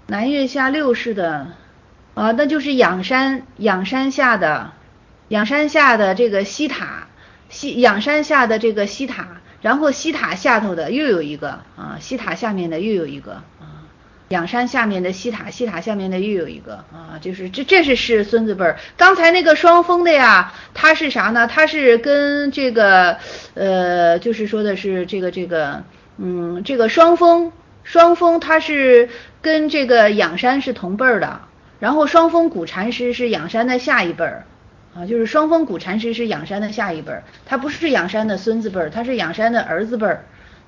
南岳下六世的那就是仰山下的这个西塔，仰山下的这个西塔，然后西塔下头的又有一个西塔下面的又有一个仰山下面的西塔下面的又有一个就是这是孙子辈儿。刚才那个双峰的呀，它是啥呢？它是跟这个就是说的是这个双峰它是跟这个仰山是同辈儿的，然后双峰古禅师是仰山的下一辈儿就是双峰古禅师是仰山的下一辈儿，他不是仰山的孙子辈儿，他是仰山的儿子辈儿，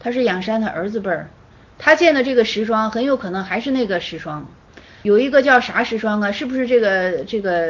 他建的这个石桩很有可能还是那个石桩。有一个叫啥石桩啊？是不是这个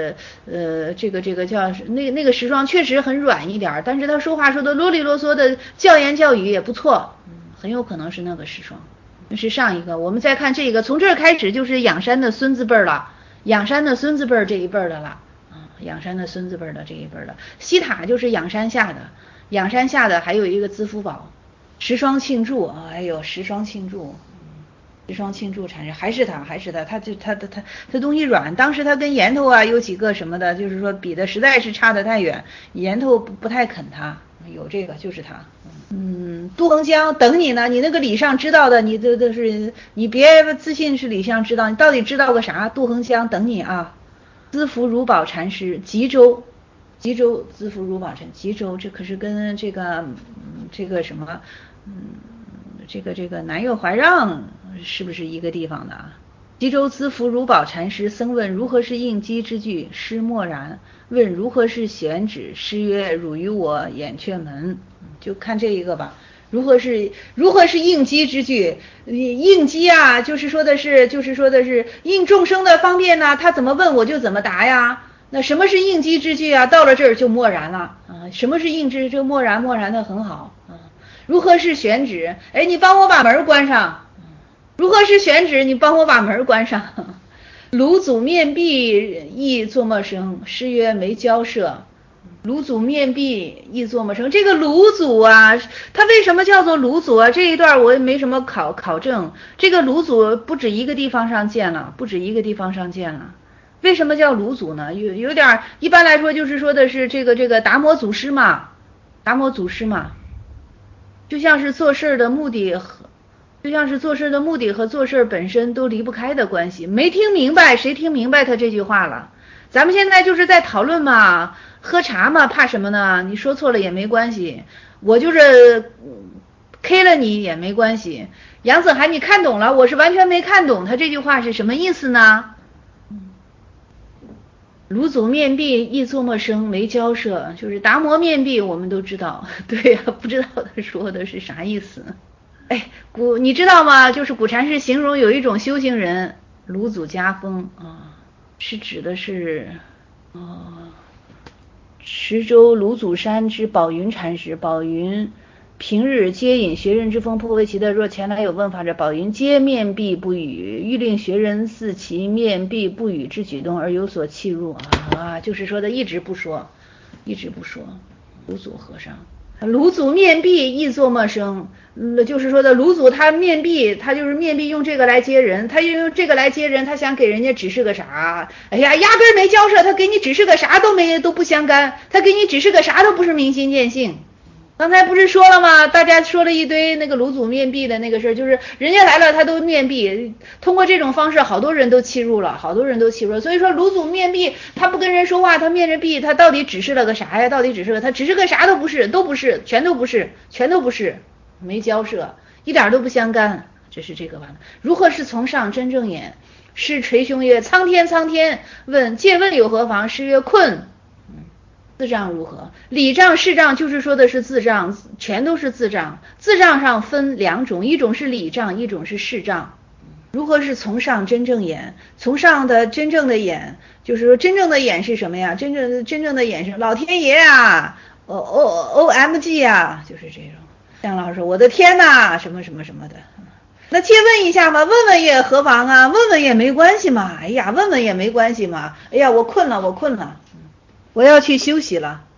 叫那个石桩确实很软一点，但是他说话说的啰里啰嗦的，教言教语也不错，很有可能是那个石桩。那是上一个，我们再看这个，从这儿开始就是仰山的孙子辈了，仰山的孙子辈这一辈的了仰山的孙子辈的这一辈的。西塔就是仰山下的，还有一个资福宝，石双庆祝石双庆祝产生还是他东西软，当时他跟岩头有几个什么的，就是说比的实在是差得太远，岩头不太肯他，有这个就是他。杜恒江等你呢，你那个李尚知道的，你都是你别自信是李尚知道，你到底知道个啥？杜恒江等你啊。资福如宝禅师，吉州资福如宝禅，吉州这可是跟这个什么这个南岳怀让是不是一个地方的吉州资福如宝禅师，僧问如何是应机之句，师默然。问如何是选址，师曰汝于我眼却门。就看这一个吧。如何是应机之句？应机就是说的是应众生的方便呢，他怎么问我就怎么答呀。那什么是应机之句到了这儿就默然了什么是应之？这默然的很好如何是选址？你帮我把门关上。如何是选址？你帮我把门关上。鲁祖面壁亦作陌生，师曰没交涉。鲁祖面壁亦作陌生，这个鲁祖他为什么叫做鲁祖这一段我也没什么考证。这个鲁祖不止一个地方上见了，为什么叫鲁祖呢？有点一般来说就是说的是这个达摩祖师嘛，就像是做事的目的和做事本身都离不开的关系。没听明白，谁听明白他这句话了？咱们现在就是在讨论嘛，喝茶嘛，怕什么呢？你说错了也没关系，我就是K 了你也没关系。杨子涵，你看懂了？我是完全没看懂他这句话是什么意思呢？鲁祖面壁亦作陌生，没交涉，就是达摩面壁我们都知道，对呀，不知道他说的是啥意思。你知道吗？就是古禅师形容有一种修行人，鲁祖家风是指的是池州鲁祖山之宝云禅师。宝云平日皆引学人之风，颇为奇特。若前来有问法者，宝云皆面壁不语，欲令学人自其面壁不语之举动而有所弃入就是说的一直不说。鲁祖和尚，鲁祖面壁亦作陌生，就是说的鲁祖他面壁，他就是面壁用这个来接人，他用这个来接人，他想给人家指示个啥？压根没交涉，他给你指示个啥都不相干，他给你指示个啥都不是明心见性。刚才不是说了吗？大家说了一堆那个鲁祖面壁的那个事儿，就是人家来了他都面壁，通过这种方式好多人都弃入了。所以说鲁祖面壁，他不跟人说话，他面着壁，他到底指示了个啥呀？他指示个啥都不是，全都不是，没交涉，一点都不相干。这是这个完了。如何是从上真正眼？师垂胸曰：苍天。问借问有何妨？师曰：困。自障如何？理障事障就是说的是自障，全都是自障。自障上分两种，一种是理障，一种是事障。如何是从上真正眼？从上的真正的眼，就是说真正的眼是什么呀？真正的眼是老天爷OMG 就是这种。像老师说我的天哪，什么的。那借问一下嘛，问问也何妨啊？问问也没关系嘛。问问也没关系嘛。我困了，我要去休息了。